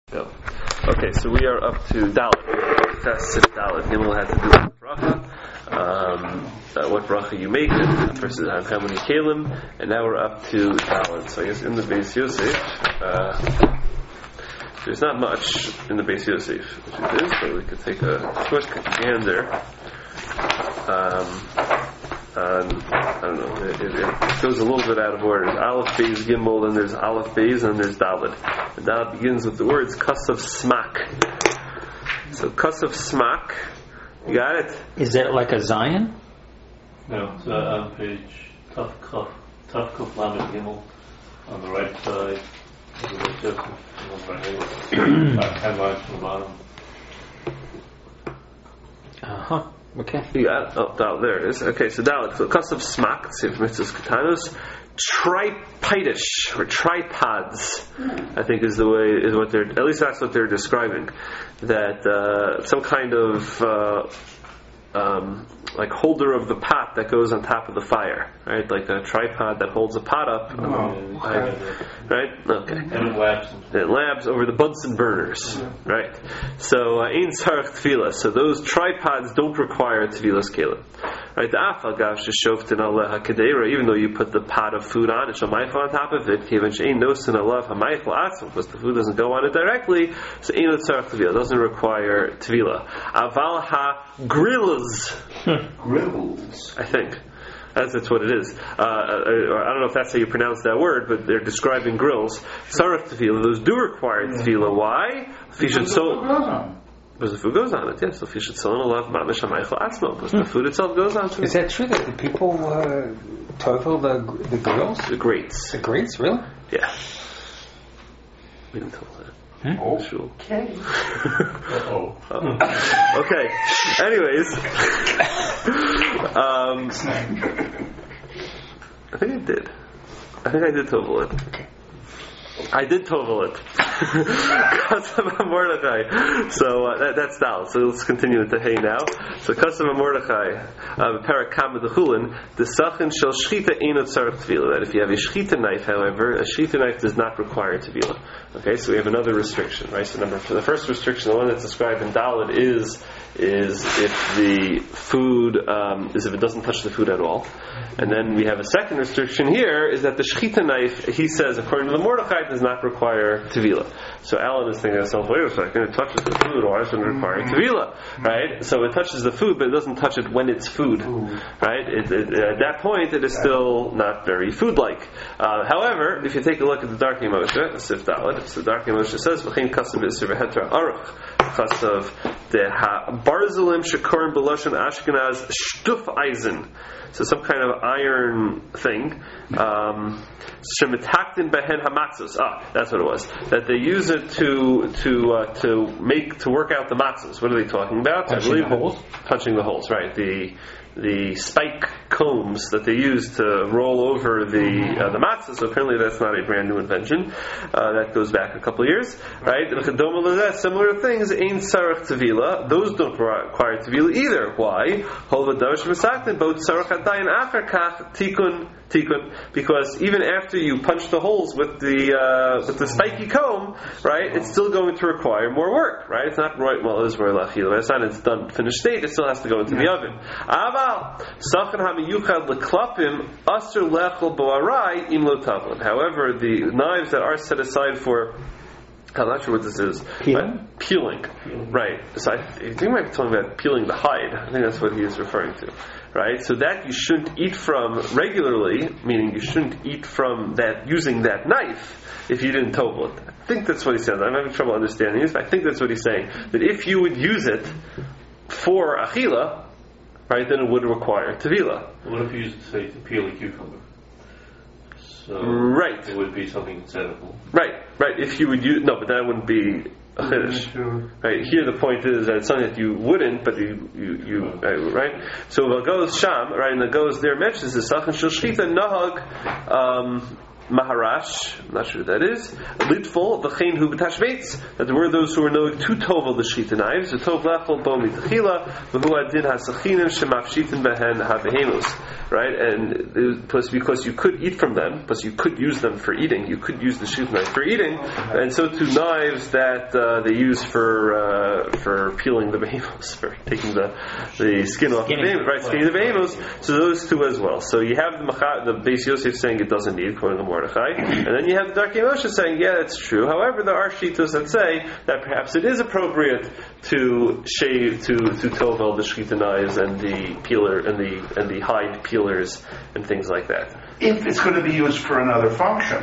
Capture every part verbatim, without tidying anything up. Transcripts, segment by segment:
Go. Okay, so we are up to Dalet. That's Sif Dalet. Gimel had to do with bracha. Um, uh, what bracha you make it versus how many kalim, and now we're up to Dalet. So I guess in the Beis Yosef, uh, there's not much in the Beis Yosef, which it is, but we could take a quick gander. Um, Um, I don't know, it, it, it goes a little bit out of order. There's Aleph, Beis, Gimel, then there's Aleph, Beis, and then there's Dalet. And Dalet begins with the words Kasav Smak. So Kasav Smak, you got it? Is that like a Zion? No, it's uh, on page Tuf Kuf, Tuf Kuf Lamed Gimel, on the right side. Just about ten lines from the bottom. Uh huh. Okay. You got it? Oh, Dalet, there it is. Okay, so Dalet. So Kasav Smak, Sif Mitzvahs Katanos, tripidish, or tripods, I think is the way, is what they're, at least that's what they're describing. That, uh, some kind of, uh, um, like holder of the pot that goes on top of the fire, right? Like a tripod that holds a pot up, Oh, um, right? right? Okay. And it labs. It labs over the Bunsen burners, mm-hmm. right? So, ein tzarech tefillah. So those tripods don't require tevilas kelim, right? The afal gav sheshoftin aleh hakedera. Even though you put the pot of food on, it's shamaychel on top of it. Kevan she'ein nosin alav hamaychel atzma, because the food doesn't go on it directly. So ein tzarech tefillah, doesn't require tevila. Aval ha grills. Grills. I think. That's, that's what it is. Uh, I don't know if that's how you pronounce that word, but they're describing grills. Sarach tefillah, those do require tefillah. Why? Because the food goes on it, yes. So because the food itself goes on it. Is that true that the people uh, total the the grills? The grates. The grates, really? Yeah. We didn't total that. Hmm? Oh, sure. Okay. Uh-oh. Uh-oh. Okay. Anyways. um, I think I did. I think I did tovel it. I did tovel it. Kasav Mordechai. So uh, that, that's Dal. So let's continue into Hey now. So Kasav Mordechai, Parakam D'Chulin, the Sachin Shel Shchita Einot Tzarech Tefillah. That if you have a Shchita knife, however, a Shchita knife does not require Tefillah. Okay, so we have another restriction, right? So number, for the first restriction, the one that's described in Dalet is is if the food um, is if it doesn't touch the food at all. And then we have a second restriction here is that the Shchita knife, he says, according to the Mordechai, does not require Tevila. So Alan is thinking to himself, wait a second, it touches the food, why doesn't it require Tevila? Right? So it touches the food, but it doesn't touch it when it's food. Right? It, it, at that point, it is still not very food-like. Uh, however, if you take a look at the Darkei Moshe, Sif Dalet, the Darkei Moshe says, V'chein kasav v'isur v'hetra aruch, kasav de ha-barzelim shekorim b'loshen Ashkenaz shtuf eisen. So some kind of iron thing. Um, Shemetaktin behen hamatzos. Ah, that's what it was. That they use it to to uh, to make to work out the matzos. What are they talking about? Punching I believe the holes. Punching the holes, right? The the spike combs that they use to roll over the uh, the matzah. So apparently that's not a brand new invention. Uh, that goes back a couple of years, right? Similar things, ein tzarech tevila. Those don't require tevila either. Why? Tikun, tikun. Because even after you punch the holes with the uh, with the spiky comb, right, it's still going to require more work, right? It's not right. Well, it is where lachil. It's not. It's done, finished state. It still has to go into the oven. Aval sachan hamiyuchad leklapim aser lechel boarai im lo tavlin. However, the knives that are set aside for, I'm not sure what this is. Peeling? Peeling. Right. So I, I think we might be talking about peeling the hide. I think that's what he is referring to. Right? So that you shouldn't eat from regularly, meaning you shouldn't eat from that, using that knife, if you didn't tovel it. I think that's what he says. I'm having trouble understanding this, but I think that's what he's saying. That if you would use it for achila, right, then it would require tevila. What if you used to say to peel a cucumber? So right. It would be something edible. Right, right. If you would use, no, but that wouldn't be a chiddush. Sure. Right. Here the point is that it's something that you wouldn't, but you, you, you uh, right? So Vagos Sham, right, and the goes there mentions the Sachan Shel Shchita Nahag, um, Maharash, I'm not sure who that is. Litful, v'chein hu b'tashvetz, that there were those who were knowing to tovel the shechita knives. The tov lefel bo mitachila, v'hu adin hasachinim shemafshitin behen habehemus. Right, and it was, plus because you could eat from them, plus you could use them for eating. You could use the shechita knife for eating, and so too knives that uh, they use for uh, for peeling the behemoths, for taking the the skin off Skinning. the behemoth, right? Skinning the behemoths. So those two as well. So you have the Macha, the Beis Yosef saying it doesn't need, according to Mordechai, and then you have the Darkei Moshe saying, yeah, that's true. However, there are shitos that say that perhaps it is appropriate to shave, to to tovel the shechita knives and the peeler and the and the hide peelers and things like that. If it's going to be used for another function.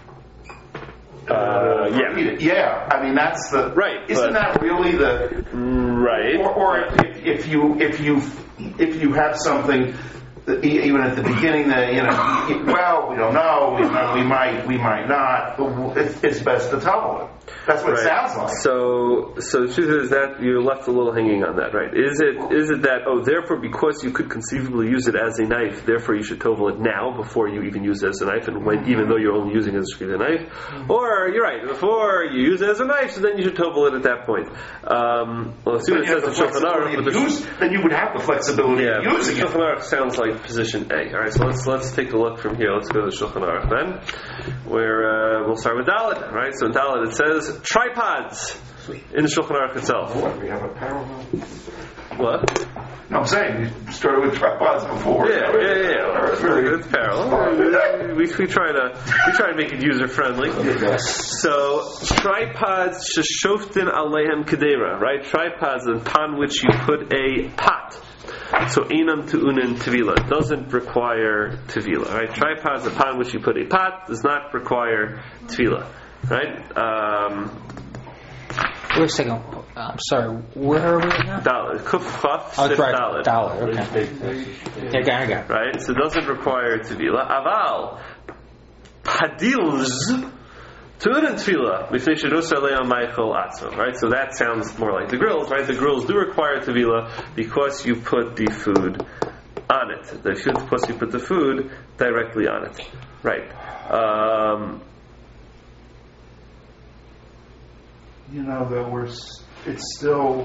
Uh, yeah, yeah. I mean, that's the right. Isn't that really the right? Or, or if, if you if you if you have something that even at the beginning that you know, well, we don't know, we, we might we might not. It's, it's best to tell it. That's what right. it sounds like. So, so the truth is that you're left a little hanging on that, right? Is it is it that, oh, therefore, because you could conceivably use it as a knife, therefore you should tovel it now before you even use it as a knife, and when, even though you're only using it as a knife? Or, you're right, before you use it as a knife, so then you should tovel it at that point. Um, well, as soon as it says the Shulchan Aruch, but the use, then you would have the flexibility yeah, of using the it. Shulchan Aruch sounds like position A. Alright, so let's let's take a look from here. Let's go to the Shulchan Aruch then, where uh, we'll start with Dalet. Right, so in Dalet it says tripods in the Shulchan Aruch itself. What, we have a parallel? What? No, I'm saying we started with tripods before. Yeah, yeah, yeah. yeah. It's, really, it's parallel. We, we try to we try to make it user friendly. So tripods sheshoftin aleihem kedera, right? Tripods upon which you put a pot. So einam tu'unin tevila doesn't require tevila, right? Tripods upon which you put a pot does not require tevila, right? Um, Wait a second. I'm sorry. Where are we now? Dalet. Kufaf Oh, sif right. dalet. Dollar. Okay. Yeah, got it, got it. Right? So it doesn't require tevila. Aval padils tu'unin tevila mifnei sherusa le'am meichel atzma. Right? So that sounds more like the grills, right? The grills do require tevila because you put the food on it. The food, because you put the food directly on it. Right. Um, You know, that we're, it's still,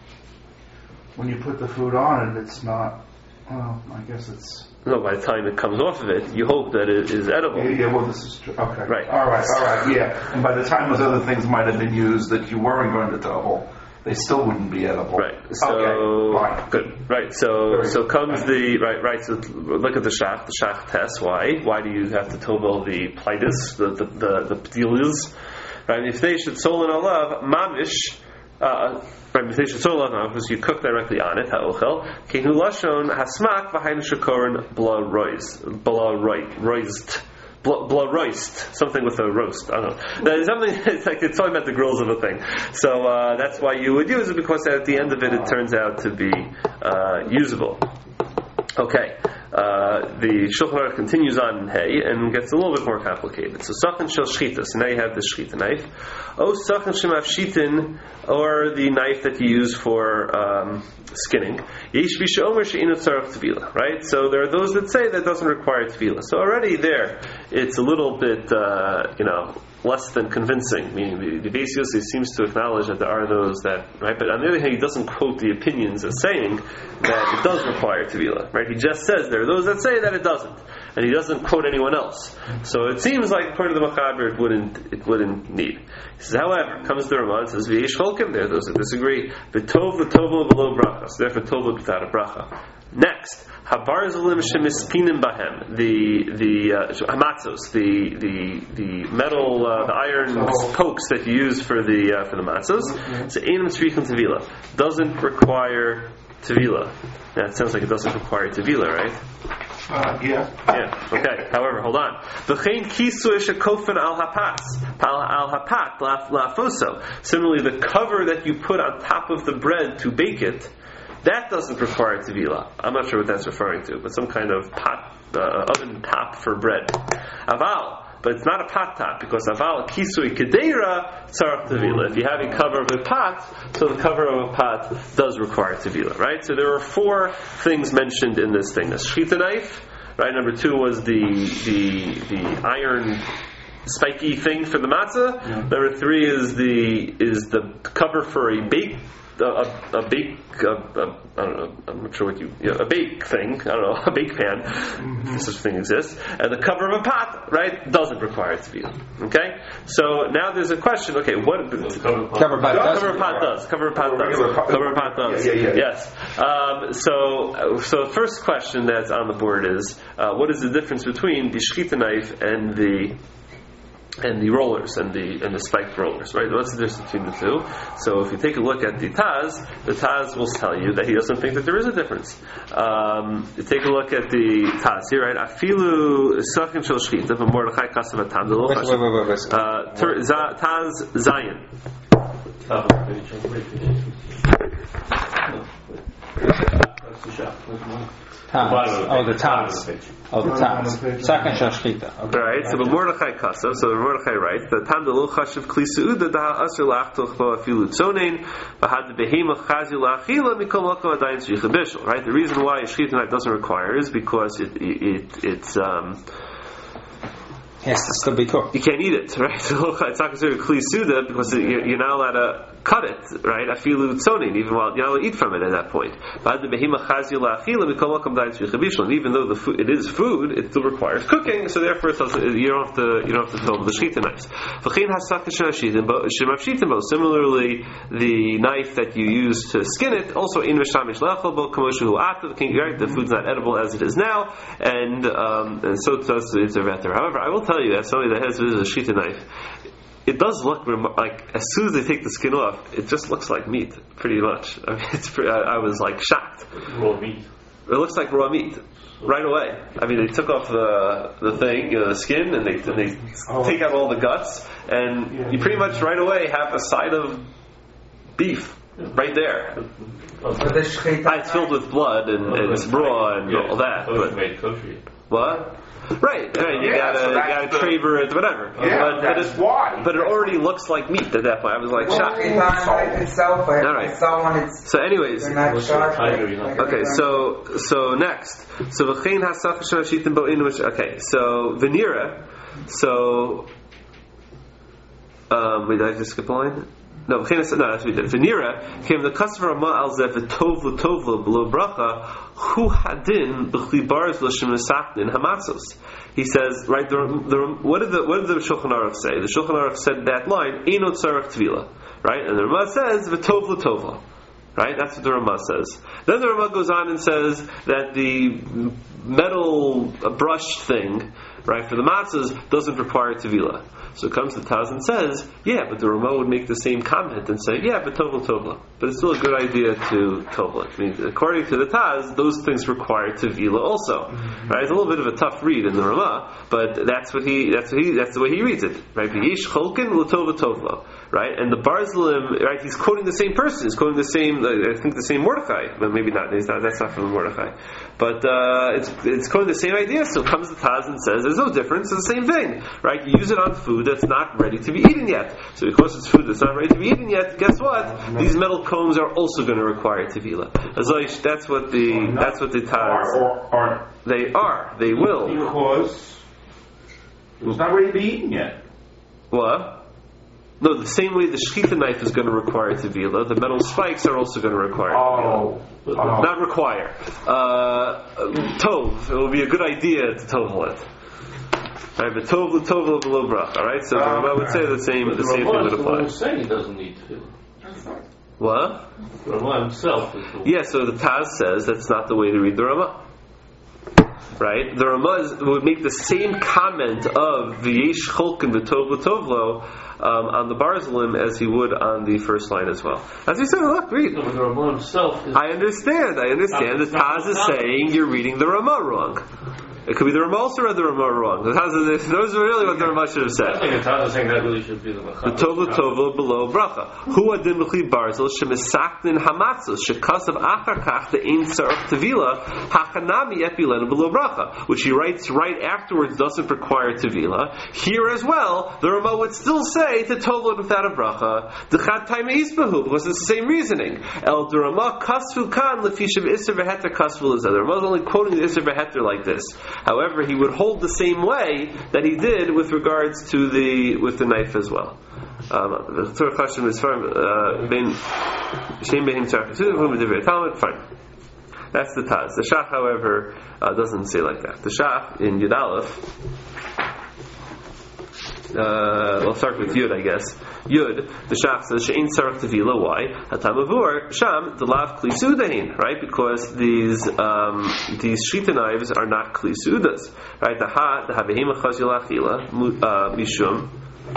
when you put the food on it, it's not, well, I guess it's... no, by the time it comes off of it, you hope that it is edible. Yeah, yeah well, this is true. Okay. Right. All right, all right, yeah. And by the time those other things might have been used that you weren't going to double, they still wouldn't be edible. Right. So, okay, fine. Good. Right. So, Very so good. comes the, right, right, so look at the shach, the shach test. Why? Why do you have to tovel the plitus, the, the, the, the pedilias? Right, if they should sol and olav mamish, uh, right, if they should sol and olav, because you cook directly on it, ha'ochel, kehu lashon hasmak v'hayin shakorin bla rois, bla roist, bla roist, something with a roast. I don't know. That is something. It's like it's talking about the grills of a thing. So uh, that's why you would use it, because at the end of it, it turns out to be uh, usable. Okay. Uh, the Shulchan Aruch continues on in Hay and gets a little bit more complicated. So Sachin Shel Shchita, so now you have the Shchita knife. Oh, Sachin Shemav Shitin, or the knife that you use for um, skinning. Yesh Bisha Omer She'inut Tzarech Tevila, right? So there are those that say that doesn't require Tevila. So already there, it's a little bit, uh, you know, less than convincing. Meaning the, the Beis Yosef seems to acknowledge that there are those that, right? But on the other hand, he doesn't quote the opinions as saying that it does require Tevila, right? He just says there are those that say that it doesn't, and he doesn't quote anyone else. So it seems like according to the Machaber, it wouldn't it wouldn't need. He says, however, comes the Ramah and says, "V'yesh cholkim." There are those that disagree. V'tov v'tovel below bracha. So therefore, tov without a bracha. Next, habarzalim shemispinim bahem, the the uh, hamatzos, the the the metal, uh, the iron pokes that you use for the uh, for the matzos. So einam tzrichim tevila, doesn't require tevila. Now it sounds like it doesn't require tevila, right? Uh, yeah. Yeah. Okay. However, hold on. V'chein kisui shekofin al hapas, al hapat lafoso. Similarly, the cover that you put on top of the bread to bake it, that doesn't require tevila. I'm not sure what that's referring to, but some kind of pot, uh, oven top for bread. Aval, but it's not a pot top, because aval kisui kedera tzarech tevila. If you have a cover of a pot, so the cover of a pot does require tevila, right? So there are four things mentioned in this thing: a shchita knife, right? Number two was the the the iron spiky thing for the matzah. Yeah. Number three is the is the cover for a bake a, a, a bake a, a, I don't know I'm not sure what you, you know, a bake thing I don't know a bake pan mm-hmm. if such a thing exists, and the cover of a pot, right, doesn't require it to be. Okay, so now there's a question. Okay, what Cover pot. Cover pot does. Cover of pot does. Cover of pot does. Regular pot- Cover of pot does. Yeah, yeah, yeah. Yes. Um, so, so the first question that's on the board is, uh, what is the difference between the shechita knife and the and the rollers and the and the spiked rollers, right? What's the difference between the two? So, if you take a look at the Taz, the Taz will tell you that he doesn't think that there is a difference. Um, you take a look at the Taz here, right? Afilu sachin shel shechita v'mordechai kasav atam de lo Wait, wait, wait, wait, wait. uh, Tur- Za- Taz Zion. Top of the page, on the page. No, wait. That's the shop. Where's mine? Taz. Bottom of the Oh, the page. Bottom Taz. of the page. Oh, the Taz. Second shel shechita. All right, so the Mordechai Kasav, so the Mordechai writes that Tam de lo chashiv kli seuda da asher lachtoch bo afilu tzonein v'had behema chazi lachila mikol makom adayin tzricha bishul. Right, the reason why a shechita knife doesn't require is because it it, it it's um. It has to still be cooked. You can't eat it, right? So it's not considered kli suda because it, you're, you're not allowed to cut it, right? Afilu tzonin, even while you're not allowed to eat from it at that point. And even though the food, it is food, it still requires cooking, so therefore it doesn't, you don't have to you don't have to fill the shechita knives. Similarly, the knife that you use to skin it also in mishamish lechel kamoshu ata, the food's not edible as it is now, and um, and so does it's a vetter. However, I will tell you, as somebody that has a shechita knife, it does look rem- like as soon as they take the skin off, it just looks like meat, pretty much. I mean, it's pretty, I, I was like shocked. Raw meat. It looks like raw meat right away. I mean, they took off the the thing, you know, the skin, and they and they Oh. take out all the guts, and Yeah. you pretty much right away have a side of beef right there. But the shechita Ah, it's filled with blood and, and it's raw and all that. Kosher But made kosher yet. what? Right, right. You Yeah, gotta, so you that's gotta the- traver it, whatever. Yeah, but, but that's it, why. But it already looks like meat at that point. I was like well, shocked. it's not like itself. I, All right. I saw when it's So, anyways, they're not sharp. tiger, like- you know. like okay. everyone- So, so next, so v'chein hasach shashitim bo'in. Okay, so venira. So, um, wait, did I just skip a line? No, no, that's what we did. Venira came the customer of Ma'al Zeh v'tovlu tovlu below bracha hu hadin b'chli bars l'shem esaknin hamatzos. He says, right, the, the, what did the what did the Shulchan Aruch say? The Shulchan Aruch said that line, Eino tzarech tvila, right? And the Ramah says v'tovlu tovlu. Right? That's what the Ramah says. Then the Ramah goes on and says that the metal brush thing, right, for the matzahs doesn't require tevila. So it comes to Taz and says, yeah, but the Ramah would make the same comment and say, yeah, but tovla tovla. But it's still a good idea to tovla. I mean, according to the Taz, those things require tevila also. Mm-hmm. Right? It's a little bit of a tough read in the Ramah, but that's what he that's what he that's the way he reads it. Right? V'yesh cholkin l'tova tovla. Right? And the Barzalim, right, he's quoting the same person, he's quoting the same I think the same Mordechai. But maybe not, he's not that's not from Mordechai. But uh, it's it's quoting the same idea. So comes the Taz and says there's no difference, it's the same thing. Right? You use it on food that's not ready to be eaten yet. So because it's food that's not ready to be eaten yet, guess what? These metal combs are also going to require tevila. Azoish, that's what the that's what the Taz Or, or, or they are. They will. because it's not ready to be eaten yet. What? No, the same way the shechita knife is going to require tevila, the metal spikes are also going to require tevila. Oh, oh. Not require. Uh, tov. It will be a good idea to tovel it. Right, but tov l'tov below brach. All right, so Oh, I would say the same. The same thing would The one apply. who's saying he doesn't need to. What? The Ramah himself is the one. Yeah, so the Taz says that's not the way to read the Ramah. Right? The Ramah is, would make the same comment of the Yesh Cholkin V'tov L'tovlo um, on the Barzalim as he would on the first line as well. As we said, look, read. No, but the Ramah himself is. I understand, I understand. The Taz is saying you're reading the Ramah wrong. It could be the Ramah also read the Ramah wrong. The Taz is, those are really what the Ramah should have I said. think the Taz is saying that really should be the The Machal. Tovla Tovla below bracha. Hu adin b'chli barzel shemisaknin hamatzos shekasav achar kach the ein tzarech tevila hachanami et bilenu below bracha, which he writes right afterwards doesn't require tevila. Here as well, the Ramah would still say way to total it without a bracha, the chad time isbahu, because it's the same reasoning. El durama kasvu kan lefishav iser v'heter kasvu l'zeh. The Rama is only quoting the iser v'heter like this. However, he would hold the same way that he did with regards to the with the knife as well. Um, the third question is from ben shem behim tzarach. Fine. That's the Taz. The Shach, however, uh, doesn't say like that. The Shach in Yud Aleph, uh, we'll start with Yud, I guess. Yud, the Shach says she'ein tzarach tevila. Why? Hatam avur sham delav kli sudahin. Right, because these um, these shita knives are not kli sudas. Right, the ha the habehema chazil achila mishum.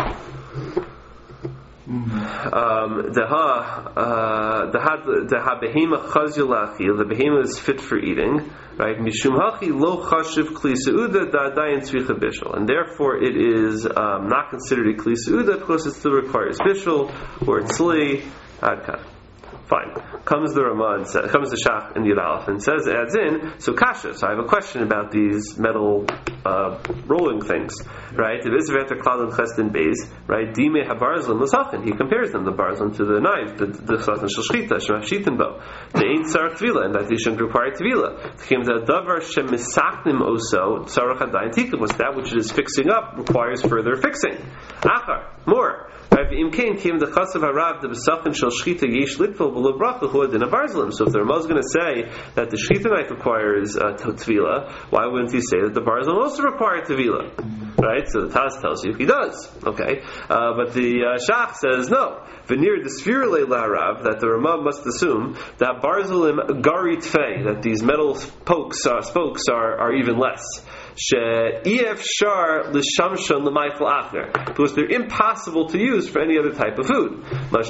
Um, the ha, uh, the ha, the ha behema chazil achil. The behema is fit for eating, right? Mishum hachi lo chashiv kli seuda da dayan tzricha bishul, and therefore it is um, not considered a kli seuda because it still requires bishul or tzli. Adkan. Fine. Comes the Rama and says, comes the Shach in Yud Aleph and says, adds in, so kasha. So I have a question about these metal uh, rolling things, right? If it's ve'eter klal and chesed beis, right? Dime habarzlim l'sachin. He compares them, the barzlim, to the knife, the the chesed shel shchita, shemashchitim bo. The ain't tzarach tvila, and that they shouldn't require tvila. Came the davar shemisachnim oso tzarach hadayin tikkun. Was that which it is fixing up requires further fixing. Achar, more. Right? Imkain came the chasav harav the besachin shel shchita yesh litfil v'lo bracha hu adin barzlim. So if the Rama is going to say that the shchita knife requires uh, tvila, why wouldn't he say that the barzlim also require tvila? Right? So the Taz tells you he does. Okay, uh, but the uh, Shach says no. Veneer the spherule laharav, that the Rama must assume that barzlim gari tfei, that these metal spokes uh, spokes are, are even less. Because they're impossible to use for any other type of food. As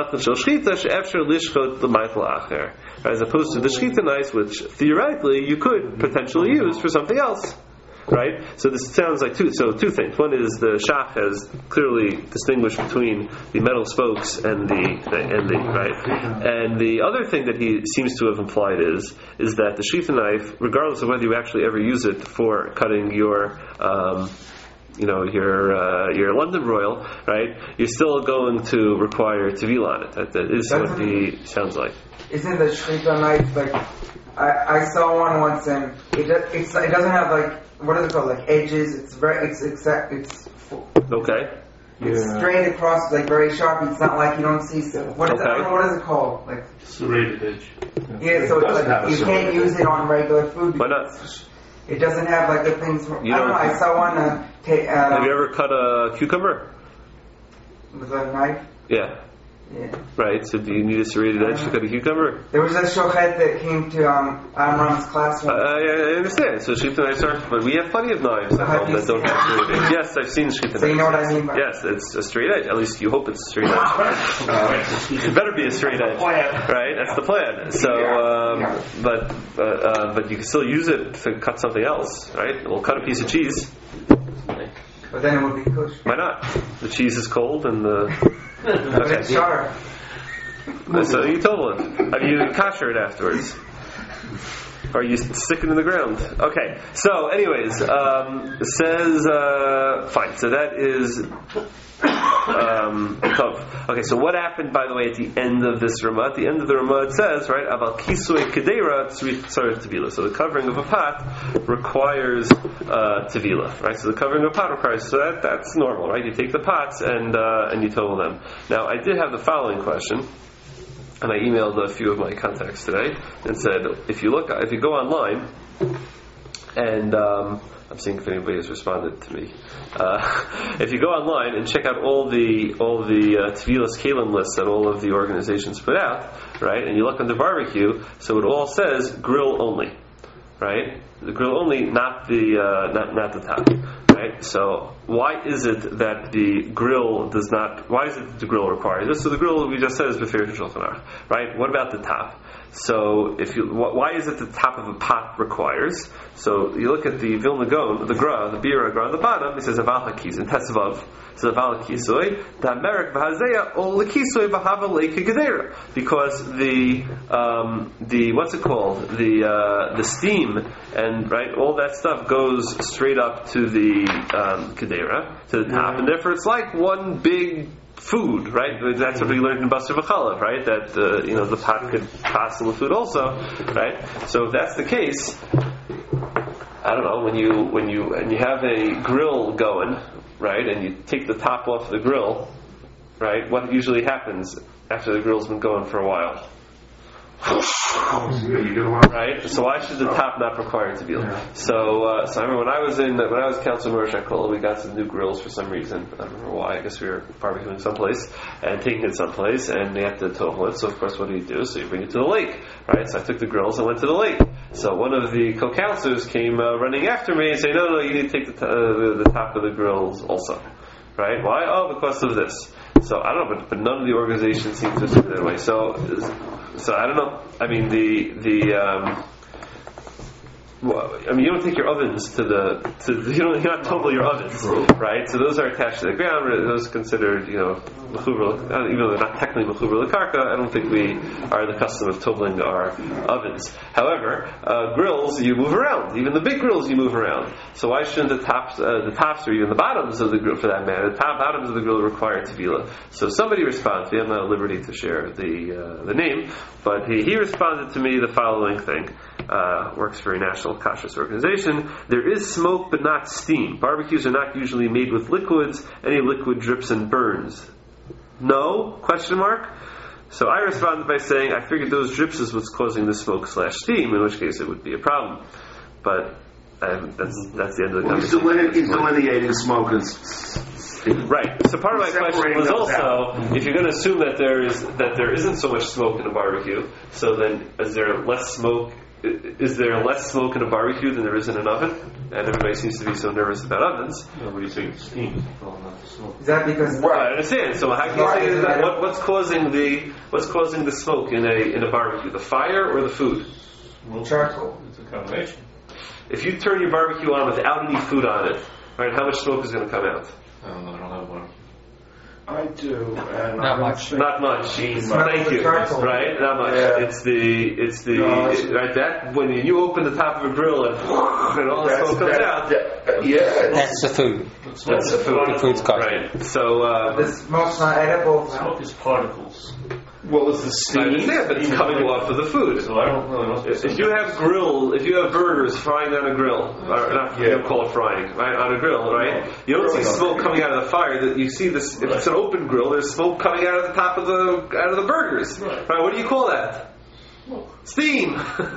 opposed to the shchita knives, which theoretically you could potentially use for something else. Right? So this sounds like two so two things. One is the Shach has clearly distinguished between the metal spokes and the and the right. And the other thing that he seems to have implied is is that the shchita knife, regardless of whether you actually ever use it for cutting your um, you know, your uh, your London Royal, right? You're still going to require tevila on it. That, that is That's what he sounds like. Isn't the shchita knife like? I, I saw one once and it it's, it doesn't have like, what is it called, like edges. It's very it's exact it's Okay. it's Yeah. straight across, like very sharp. It's not like you don't see stuff. What is Okay. I don't know, what is it called? Like Serrated edge. yeah, so It it's doesn't have like a you can't serrated use it on regular food. Why not? because It doesn't have like the things. You I don't know. don't- I saw one uh, ta- uh, Have you ever cut a cucumber? with a knife. Yeah. Yeah. Right. So do you need a serrated edge to cut a cucumber? There was a shochet that came to um, Amram's class Uh, once. I, I understand. So shchita knives are, but we have plenty of knives at Have home you that don't seen have it? serrated edge. Yes, I've seen shchita knives. So you know what I mean by- Yes, it's a straight edge. At least you hope it's a straight edge. It better be a straight edge, right? That's the plan. So, um, but uh, uh, but you can still use it to cut something else, right? We'll cut a piece of cheese. But then it would be kosher. Why not? The cheese is cold and the. But it's sharp. So you told him. Have you kasher it afterwards? Or are you sticking in the ground? Okay. So, anyways, um, says uh, fine. So that is um, tough. Okay. So what happened, by the way, at the end of this Ramah? At the end of the Ramah, it says, right, aval kisui kedera tzarich tevila. So the covering of a pot requires uh, tevila, right? So the covering of a pot requires. So that that's normal, right? You take the pots and uh, and you total them. Now, I did have the following question. And I emailed a few of my contacts today and said, if you look, if you go online, and um, I'm seeing if anybody has responded to me. Uh, if you go online and check out all the all the uh, Tevilas Kalim lists that all of the organizations put out, right? And you look under barbecue, so it all says grill only, right? The grill only, not the uh, not not the top. Right? So why is it that the grill does not? Why is it that the grill requires this? So the grill we just said is befir shulchan aruch, right? What about the top? So if you, why is it the top of a pot requires? So you look at the Vilna Gaon, the Gra, the Bira Gra on the bottom. It says aval hakis and tesvav. So aval hakisoi the merek v'hazeya ol hakisoi v'hava leika gedera, because the um, the what's it called the uh, the steam and right all that stuff goes straight up to the um, kedera to the top, and therefore it's like one big food, right? That's what we learned in Basar V'Chalav, right? That uh, you know the pot could pass in the food also, right? So if that's the case, I don't know, when you when you and you have a grill going, right, and you take the top off the grill, right? What usually happens after the grill's been going for a while? Right? So why should the top not require it to be? So, uh, so I remember when I was in when I was Council Morosh Kola, we got some new grills for some reason. I don't remember why. I guess we were barbecuing someplace and taking it someplace, and they had to total it. So of course, what do you do? So you bring it to the lake, right? So I took the grills and went to the lake. So one of the co-councilors came uh, running after me and saying, "No, no, you need to take the, t- uh, the the top of the grills also." Right? Why? Oh, because of this. So I don't know, but, but none of the organizations seem to do it that way. So, so I don't know. I mean, the the um, well, I mean, you don't take your ovens to the to the, you don't you're not total your ovens, right? So those are attached to the ground. Those are considered, you know, mechuber, even though they're not technically mechuber l'karka. I don't think we are the custom of totaling our ovens. However, uh, grills you move around. Even the big grills you move around. So why shouldn't the tops, uh, the tops, or even the bottoms of the grill, for that matter, the top bottoms of the grill require tefillah? So somebody responds. We have not at liberty to share the uh, the name, but he, he responded to me the following thing. Uh, works for a national kashrus organization. There is smoke, but not steam. Barbecues are not usually made with liquids. Any liquid drips and burns. No? Question mark. So I responded by saying, I figured those drips is what's causing the smoke slash steam, in which case it would be a problem. But um, that's that's the end of the Well, he's, conversation. deline- he's delineating smoke and s- Right. So part of my question was also, if you're going to assume that there is that there isn't so much smoke in a barbecue, so then is there less smoke? Is there less smoke in a barbecue than there is in an oven? And everybody seems to be so nervous about ovens. Nobody saying steam. Well, not smoke. Is that because Well, I understand. So how can you say that? What, what's causing the what's causing the smoke in a in a barbecue? The fire or the food? charcoal? It's a combination. If you turn your barbecue on without any food on it, right? How much smoke is going to come out? I don't know. I don't have one. I do. And Not I much. Not much. Smells Thank of you. charcoal. Right? Not much. Yeah. It's the it's the No, it's- right that when you open the top of a grill and, and all the That's- smoke comes that- out. that- yeah. That's the food. That's the food. The food's cost. Right. So uh, The smoke's not edible. Smoke is particles. Well, it's the I steam. understand, but it's coming off of the food. So I don't really know. If if you have grill, if you have burgers frying on a grill, or not, you don't call it frying, right, on a grill, right? You don't see smoke coming out of the fire. That you see this. If it's an open grill, there's smoke coming out of the top of the out of the burgers, Right. right? What do you call that? Steam.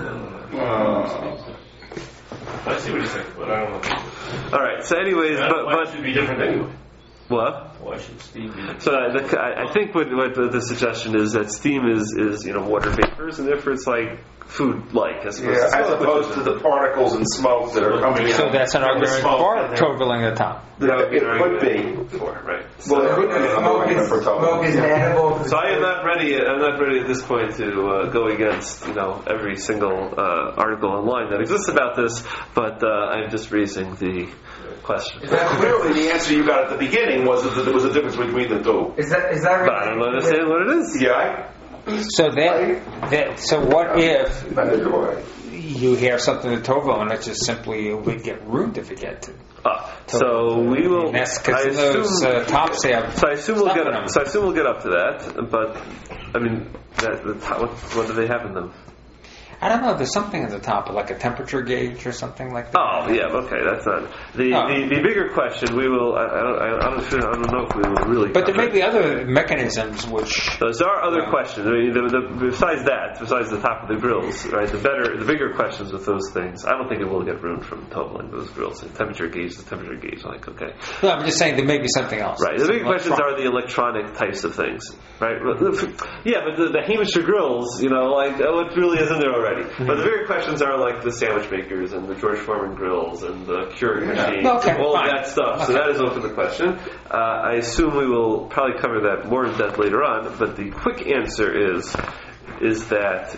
I see what he's saying, but I don't know. All right. So, anyways, Why but should but it be different anyway? what? Why should steam be different? So I, the, I I think what, what the, the suggestion is that steam is, is you know water vapors, and therefore it's like food-like as opposed Yeah, to as smoke, opposed which to is- the particles and smoke that are coming out. So that's an from the argument smoke for in there. totaling the top. that would be It an could argument be. for, right? Well, So- it could be. Because I'm smoke arguing is, for total. smoke is edible. So I am not ready. I'm not ready at this point to uh, go against you know every single uh, article online that exists about this, but uh, I'm just raising the question. Is that Clearly, the answer you got at the beginning was that there was a difference between the two. Is that is that But I don't understand what it is. Yeah, So that, that so what if I, I do. I- you have something to tovel and it's just simply it would get ruined if it get to Ah, so we will. And that's I because those assume- uh, tops have So I assume we'll stuff get in up. them. So I assume we'll get up to that. But I mean, that, the top, what, what do they have in them? I don't know. There's something at the top, like a temperature gauge or something like that. Oh, yeah. Okay, that's not the Oh. the, the bigger question. We will. I, I don't. I, I don't. I don't know if we will really. But there cover may be other mechanisms which. Those are other Yeah. questions. I mean, the, the, besides that, besides the top of the grills, right? The better, the bigger questions with those things. I don't think it will get ruined from totaling those grills. The temperature gauge, the temperature gauge. Like, okay, No, I'm just saying there may be something else. right. The big Some questions electron- are the electronic types of things, right? Yeah, but the, the Hamisher grills, you know, like oh, it really is in there already. Mm-hmm. But the bigger questions are like the sandwich makers and the George Foreman grills and the Keurig machines, Okay, and all fine. of that stuff. So Okay. that is open to question. Uh, I assume we will probably cover that more in depth later on. But the quick answer is is that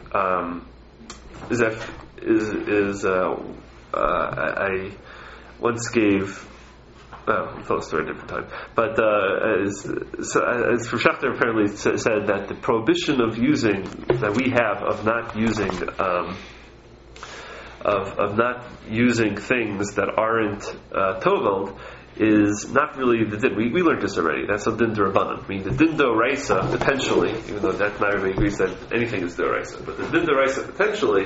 um, is that is is uh, uh, I once gave. Oh, I'll tell a story at a different time. But uh, as, so, as for Schachter apparently sa- said that the prohibition of using that we have of not using um, of, of not using things that aren't uh, toveld is not really the din. We, we learned this already. That's a din d'Rabbanan. I mean, the din d'Oraisa, potentially, even though that not everybody agrees that anything is d'Oraisa, but the din d'Oraisa potentially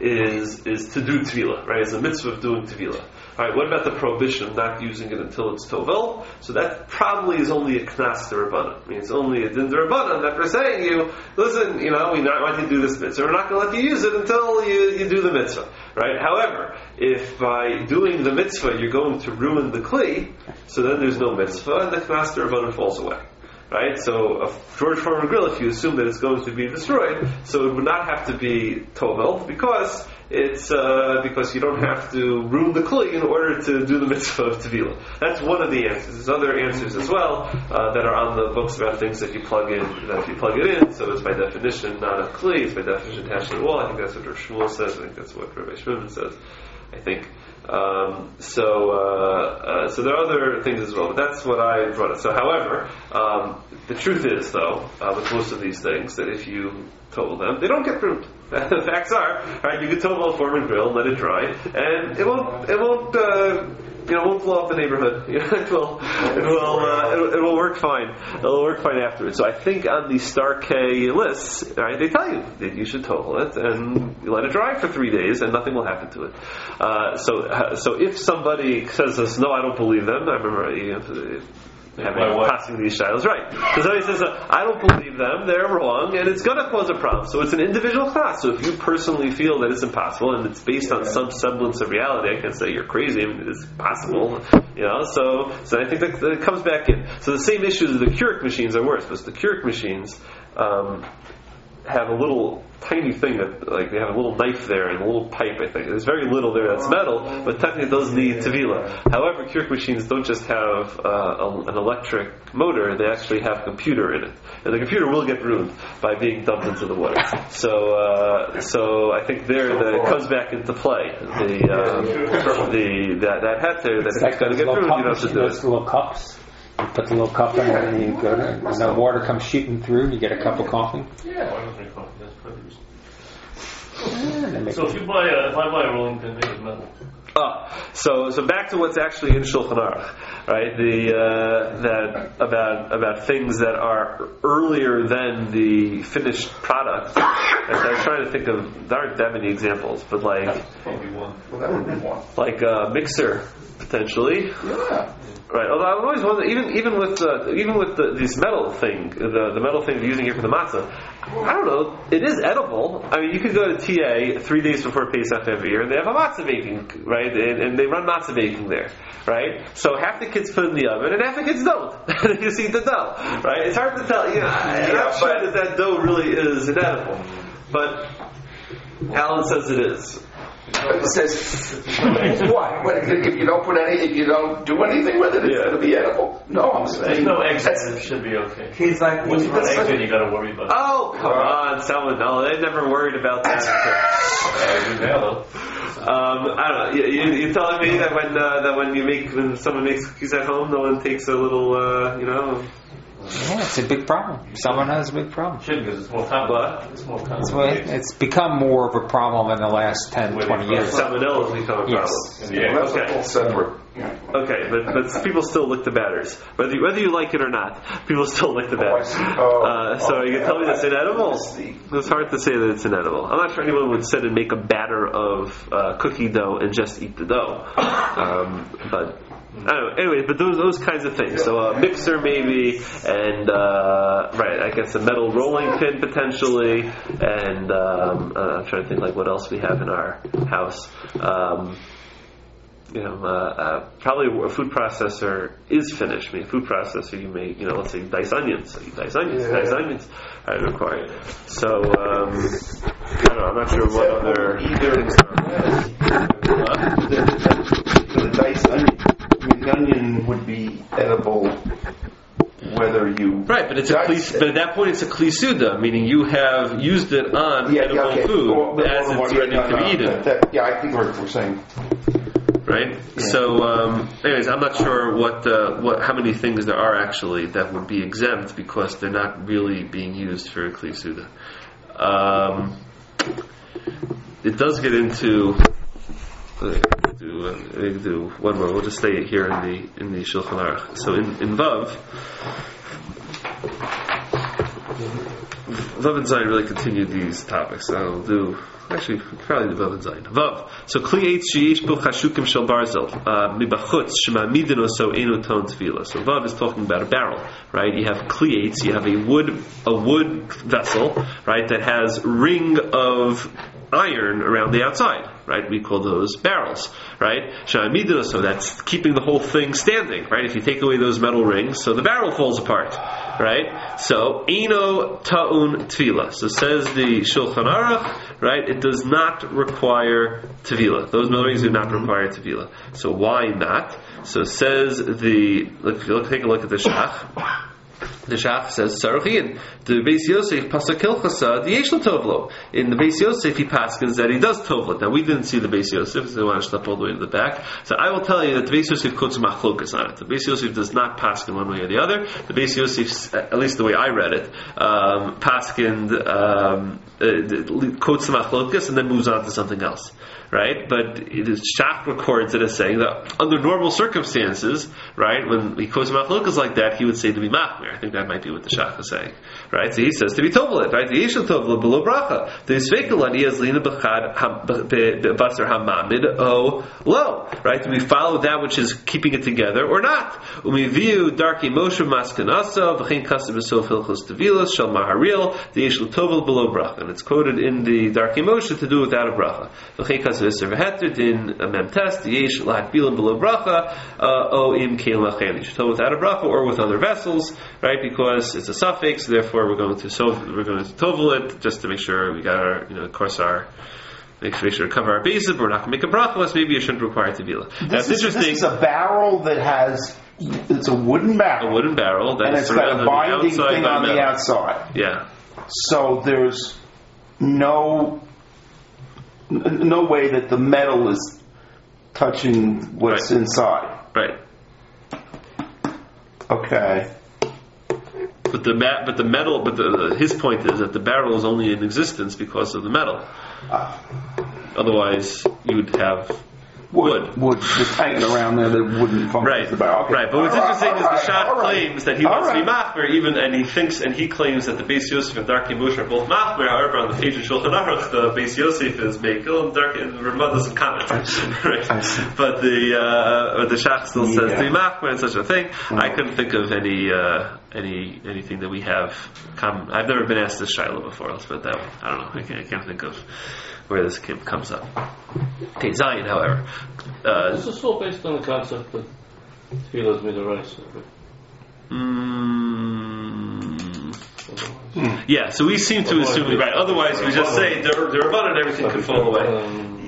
is is to do tefillah, right? It's a mitzvah of doing tefillah. All right, what about the prohibition of not using it until it's tovel? So that probably is only a knas d'Rabbanan. I mean, it's only a din d'Rabbanan that we're saying you, listen, you know, we not want you to do this mitzvah. We're not going to let you use it until you, you do the mitzvah, right? However, if by doing the mitzvah you're going to ruin the kli, so then there's no mitzvah, and the knas d'Rabbanan falls away. Right? So, a George Foreman grill, if you assume that it's going to be destroyed, so it would not have to be tovel, because it's, uh, because you don't have to ruin the kli in order to do the mitzvah of tevilah. That's one of the answers. There's other answers as well, uh, that are on the books about things that you plug in, that you plug it in, so it's by definition not a kli, it's by definition attached to the wall. I think that's what Rav Shmuel says, I think that's what Rabbi Shmuel says, I think. Um, so, uh, uh, so there are other things as well, but that's what I brought up. So, however, um, the truth is, though, uh, with most of these things, that if you total them, they don't get ruined. The facts are, right? You can total a form and grill, let it dry, and it won't, it won't, uh, you know, won't blow up the neighborhood. You know, it will, it will, uh, it will, it will work fine. It will work fine afterwards. So I think on the Star K lists, right, they tell you that you should total it and you let it dry for three days, and nothing will happen to it. Uh, so, uh, so if somebody says this, no, I don't believe them. I remember, you know, having passing these shilas, right? So somebody says, uh, I don't believe them, they're wrong, and it's going to cause a problem. So it's an individual class. So if you personally feel that it's impossible, and it's based on some semblance of reality, I can't say you're crazy. I mean, it is possible, you know. So, so I think that, that it comes back in. So the same issues of the Keurig machines are worse, because the Keurig machines um, have a little tiny thing that, like, they have a little knife there and a little pipe, I think. There's very little there that's metal, but technically it does need tevilah. However, Keurig machines don't just have uh, a, an electric motor, they actually have a computer in it. And the computer will get ruined by being dumped into the water. So, uh, so I think there the, it comes back into play. The, um, the that, that hat there, that It's if like it's going to those get little ruined, you don't cups, have to do those it. little cups. You put the little cup in it and you go there, and the water comes shooting through and you get a cup of coffee. Yeah, why don't they call it? That's pretty. And they make So if you buy a, if I buy a rolling pin made of metal, Oh, so so back to what's actually in Shulchan Aruch, right? The uh, that about about things that are earlier than the finished product. I was trying to think of, there aren't that many examples, but like probably one. Well, that would be one. like a mixer potentially. Yeah. Right. Although I always wonder, even even with uh, even with the, this metal thing, the the metal thing they're using here for the matzah, I don't know. It is edible. I mean, you could go to T A three days before Pesach every year, and they have a matzah baking, right? And, and they run matzah baking there, right? So half the kids put it in the oven, and half the kids don't. They just eat the dough, right? It's hard to tell. You know, I'm not sure that that dough really is inedible, but Alan says it is. It says what? What, if you don't put any, if you don't do anything with it, it's Yeah. going to be edible. No, I'm There's saying no eggs that's- in it, it should be okay. He's like, Once you put that's eggs like- in, you got to worry about it. Oh, come on, someone. No, they never worried about that. Uh, you know. Um, I don't know. You, you, you're telling me that when uh, that when you make when someone makes cookies at home, no one takes a little, uh, you know. Yeah, it's a big problem. Someone has a big problem. Shouldn't, because it's more complicated. What? It's more That's why complicated. it's become more of a problem in the last ten, Where twenty they- years. Salmonella has become a Yes. problem. In the egg. that's Okay. a whole separate. Yeah. Okay, but but people still lick the batters, whether you, whether you like it or not. People still lick the Oh, I batters. see. Oh, Uh, so oh, you can yeah. tell me that's inedible. That's the- It's hard to say that it's inedible. I'm not sure anyone would sit and make a batter of uh, cookie dough and just eat the dough. Um, but I don't know. Anyway, but those those kinds of things. So a mixer maybe, and uh, right, I guess a metal rolling pin potentially, and um, uh, I'm trying to think like what else we have in our house. Um, you know, uh, uh, probably a food processor is finished. I mean, a food processor, you may, you know, let's say dice onions. So you dice onions, Yeah. dice onions are required. So, um, I don't know, I'm not sure what other Either- things are. What? For the diced onion, I mean, the onion would be edible whether you Right, but it's a dice kli, it. but at that point it's a klisuda, meaning you have used it on Yeah, edible yeah, okay. food Well, well, as well, it's yeah, ready no, to no, be eaten. that- that- yeah, I think we're, we're saying. Right. Yeah. So, um, anyways, I'm not sure what uh, what how many things there are actually that would be exempt because they're not really being used for a kli suda. Um, it does get into uh, do, uh, do one more. We'll just stay here in the in the Shulchan Aruch. So in, in Vav, Vav and Zayin really continue these topics. I'll do. Actually, probably the Vav and Zayin. Vav. So kli eitz sheyesh bo chashukim shel barzel mibachutz shema'amidin oso eno ton tefila. So Vav is talking about a barrel, right? You have kli eitz, you have a wood a wood vessel, right, that has ring of iron around the outside, right? We call those barrels, right? Shema'amidin, so that's keeping the whole thing standing, right? If you take away those metal rings, so the barrel falls apart, right? So eno ta'un tefila. So says the Shulchan Aruch, right? It does not require tefila. Those metal rings do not require tefila. So why not? So says the. Look, look take a look at the Shach. The Shach says Saruchian. The Beis Yosef pasakil chasa the Yeshel tovlo. In the Beis Yosef he paskins that he does tovlet. Now we didn't see the Beis Yosef, so they want to step all the way to the back. So I will tell you that the Beis Yosef quotes machlokas on it. The Beis Yosef does not paskin one way or the other. The Beis Yosef, at least the way I read it, um, paskind um, uh, quotes the machlokas and then moves on to something else. Right, but it is Shach records it as saying that under normal circumstances, right, when he quotes machlokas like that, he would say to be machmir. I think that might be what the Shach is saying, right? So he says to be tovlet, right? The yeshel tovlet below bracha. The isvekalani is lina bechad basar hamamid o lo, right? Do we follow that which is keeping it together or not? Umiviu darki moshe maskanasa v'chein kasim besof hilchos tevilas shel maharil the yeshel tovlet below bracha, and it's quoted in the darki moshe to do without a bracha. V'chein kasim in mem test yesh lahakbilim below bracha o im kelim acheli. So without a bracha or with other vessels, right? Because it's a suffix, so therefore we're going to so we're going to tovel it just to make sure we got our, you know, of course our make sure to cover our bases. But we're not going to make a bracha, so maybe you shouldn't require tevila. That's is, interesting. This is a barrel that has it's a wooden barrel, a wooden barrel, that and is it's got a binding thing on the outside. Yeah. So there's no. No way that the metal is touching what's right. inside. Right. Okay. But the ma- but the metal, but the, his point is that the barrel is only in existence because of the metal. Uh, Otherwise, you would have wood. Wood just hanging around there that wouldn't function right. as the barrel. Okay. Right. But what's all interesting right, is the Shach right, claims that he all wants right. to be machmer, even, and he thinks, and he claims that the Beis Yosef and Darkei Moshe are both machmer. However, on the page of Shulchan Aruch, the Beis Yosef is meikil, and Darkei and Ramah doesn't comment. Right. But the uh, but the Shach still yeah. says to be machmer and such a thing. Mm-hmm. I couldn't think of any uh, any anything that we have common. I've never been asked this shiloh before. Let's put it that way. I don't know. I can't, I can't think of where this comes up. Okay, Zion, however. Uh, this is all based on the concept that tefillah is midoraisa. Mm, yeah, so we seem to assume, right, otherwise we just say the Rabbanan and everything can fall away.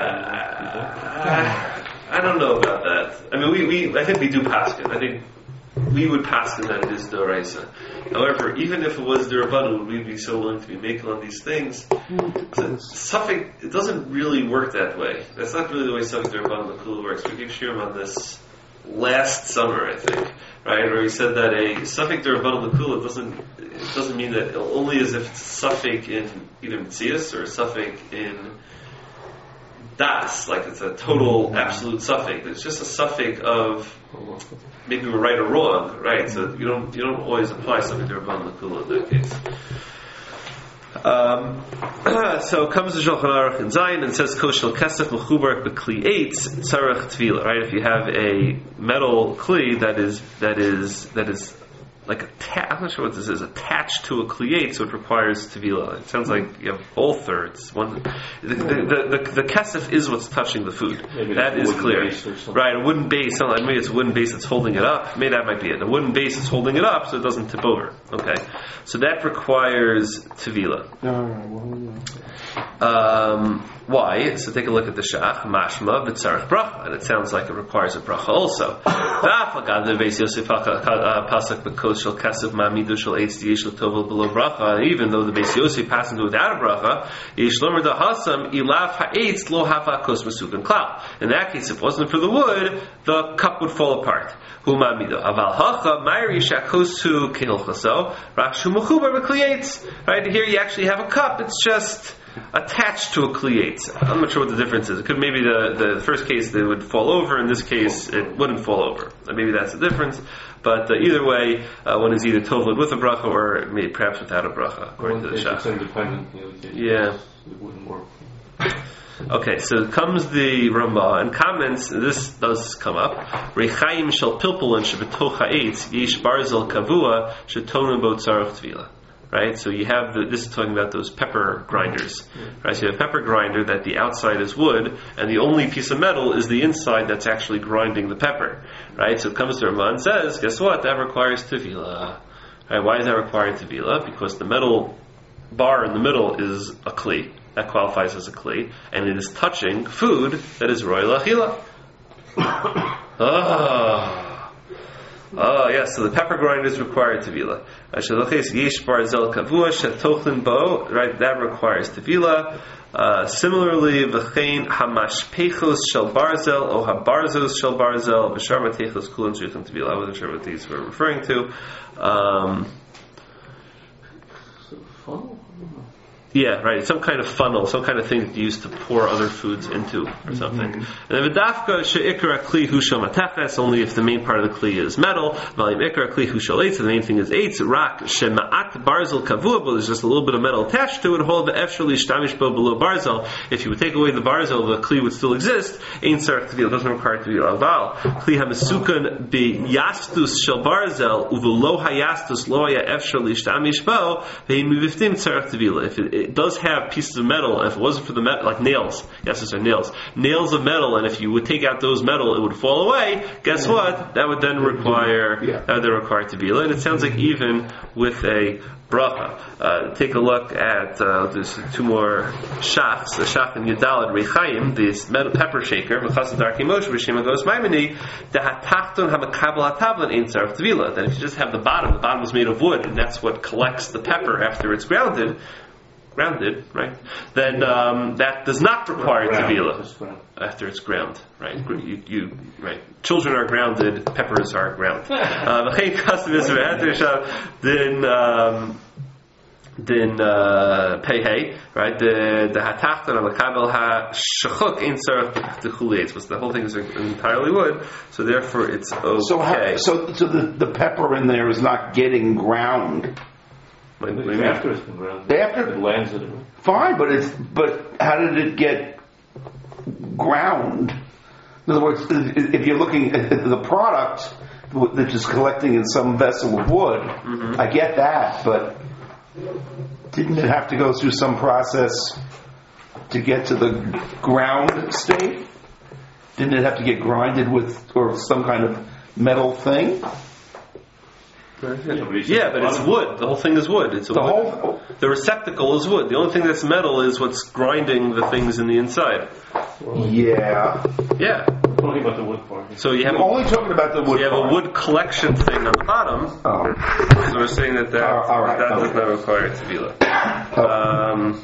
Yeah, I, I don't know about that. I mean, we, we I think we do paskin. I think we would paskin that it is doraisa. However, even if it was the Rabbanan, would we be so willing to be making on these things? Suffix, it doesn't really work that way. That's not really the way Suffix the Rabbanan L'Kula works. We gave Shirim on this last summer, I think, right, where he said that a Suffix the Rabbanan L'Kula doesn't it doesn't mean that only as if it's a suffix in either Metzias or a suffix in Das, like it's a total absolute suffix. It's just a suffix of maybe we're right or wrong, right? So you don't you don't always apply something to Rabbanan L'Kula in that case. Um, so comes the Shulchan Aruch in Zion and says koshel kesef mechubar bekli eitz tzarech tvila. Right, if you have a metal kli that is that is that is like atta- I'm not sure what this is, attached to a kliyate, so it requires tevila. It sounds like you have both, or it's one. The, the, the, the, the kesef is what's touching the food. Maybe that is clear. Right, a wooden base, like maybe it's a wooden base that's holding it up. Maybe that might be it. A wooden base that's holding it up so it doesn't tip over. Okay. So that requires tevila. Um, why? So take a look at the Shach, mashma v'tzarech bracha, and it sounds like it requires a bracha also. Even though the Beis Yosef passes into without a bracha, in that case, if it wasn't for the wood, the cup would fall apart. Right, here you actually have a cup, it's just attached to a kliyetz. I'm not sure what the difference is. It could maybe the, the first case they would fall over. In this case, it wouldn't fall over. Maybe that's the difference. But uh, either way, uh, one is either tovled with a bracha or maybe perhaps without a bracha, according to the Shach. It's independent. You know, Yeah. It wouldn't work. Okay, so comes the Ramah and comments. This does come up. Rechaim shel pilpulin shebetoch ha'etz yesh barzel kavua shetonu bo tzarich tvila. Right, so you have the, this is talking about those pepper grinders. Right, so you have a pepper grinder that the outside is wood, and the only piece of metal is the inside that's actually grinding the pepper. Right, so it comes to Ramah and says, guess what? That requires tevila. Right, why does that require tevila? Because the metal bar in the middle is a kli. That qualifies as a kli, and it is touching food that is royal achila. Ah. Oh, yes, so the pepper grinder is required tevila. Right, that requires tevila. Uh, similarly, v'chein hamashpechos shel barzel o habarzos shel barzel v'shar matechos kulan shrichim tevila. I wasn't sure what these were referring to. Um, Funnel? Yeah, right. Some kind of funnel, some kind of thing that you use to pour other foods into, or something. Mm-hmm. And then v'dafka she'ikra kli hu shel matechas, only if the main part of the kli is metal. V'alim ikra kli hu shel eitz, the main thing is eitz. Rak she'ma'at barzel kavua, but there's just a little bit of metal attached to it. Hold ve'efshar lishtamish bo below barzel. If you would take away the barzel, the kli would still exist. Ein tzarich tevila, doesn't require tevila. Aval kli hamasukan b'yastus shel barzel uve'lo hayastus lo haya efshar lishtamish bo ve'in miviftim tzarich tevila. If it It does have pieces of metal, and if it wasn't for the metal, like nails, yes, those are nails, nails of metal, and if you would take out those metal, it would fall away. Guess what? That would then require yeah. that would then require tevila, and it sounds like even with a bracha. Uh, take a look at uh, there's two more shachs, the shach and Yudalad Rechaim, this metal pepper shaker, V'chasadarki Moshe B'Shem Agos Maimoni, the hatachton hamakabel hatavlan ein tzarich tevila. That if you just have the bottom, the bottom is made of wood, and that's what collects the pepper after it's grounded. Grounded, right? Then um, that does not require tevila after it's ground, right? You, you, right? Children are grounded, peppers are ground. Then, um, then uh, pei right? The the hatachton on the kabel ha shachuk in tzarich techulei. Was the whole thing is entirely wood, so therefore it's okay. So, how, so, so the, the pepper in there is not getting ground. Like, It's after it's been ground. After it lands in it. Fine, but it's but how did it get ground? In other words, if you're looking at the product that's just collecting in some vessel of wood, mm-hmm. I get that, but didn't it have to go through some process to get to the ground state? Didn't it have to get grinded with or some kind of metal thing? Yeah, but it's wood. The whole thing is wood. It's a the wood. whole. The receptacle is wood. The only thing that's metal is what's grinding the things in the inside. Yeah. Yeah. We're talking about the wood part. So you have I'm only talking about the wood. So you have part. a wood collection thing on the bottom. Oh. So we're saying that that, Oh, all right. that Okay. does not require tevila. Um,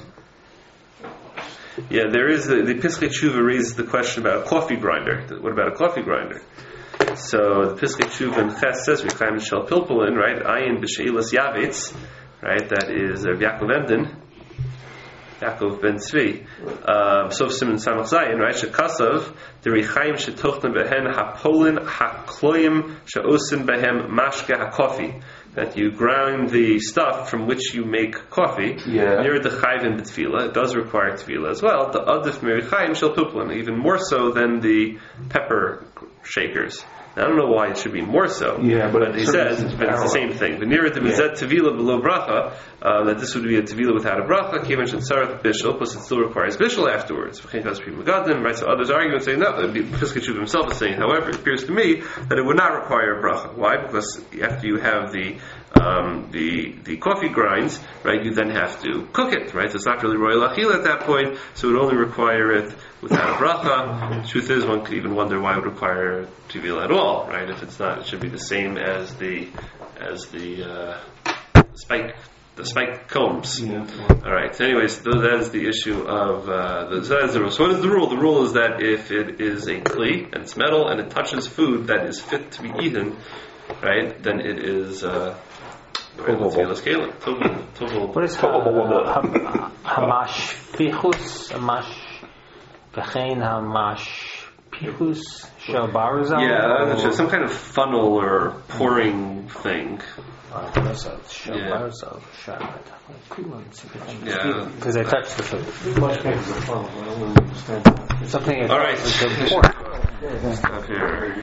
yeah, there is the, the Piskei Tshuva raises the question about a coffee grinder. What about a coffee grinder? So the Piskei Tshuva in Ches says Rechaim shel pilpulin, right? Ayin b'sheilas yavetz, right? That is uh, Yaakov Emden, Yaakov ben Tzvi. Um, Sof Simon Samach Zayin, right? Shekasav the Rechaim shetochna behen hapolin hakloyim sheosin behem mashke hakofi. That you grind the stuff from which you make coffee. Yeah. Near the chayvim b'tefila, it does require tefila as well. The adif merichaim shel pilpulin, even more so than the pepper shakers. Now, I don't know why it should be more so. Yeah, but, but he says it's, but it's the same thing. The nearer the mizet tevila below bracha, uh, that this would be a tevila without a bracha. Kivan shetsarach bishul, plus it still requires bishul afterwards. Right? So others argue and say no. The Piskei Tshuva himself is saying, however, it appears to me that it would not require a bracha. Why? Because after you have the um, the the coffee grinds, right, you then have to cook it, right? So it's not really royal achila at that point, so it would only require it without a bracha. The truth is, one could even wonder why it would require tevila at all, right? If it's not, it should be the same as the as the uh, spike the spike combs. Yeah. All right. So anyways, so that is the issue of uh, the, so that is the rule. So what is the rule? The rule is that if it is a kli and it's metal and it touches food that is fit to be eaten, right, then it is uh, Right, let's see, let's scale it. Tovel, tovel. What is ha- hamashpichus? Hamash v'chein hamashpichus shel barazal? Yeah, that's just some kind of funnel or pouring thing. Barazal shel Yeah. barazal shabbat. Yeah. Because they touch the food. Much better than the phone. I don't really understand that. Something. All right. It's important. Stop here.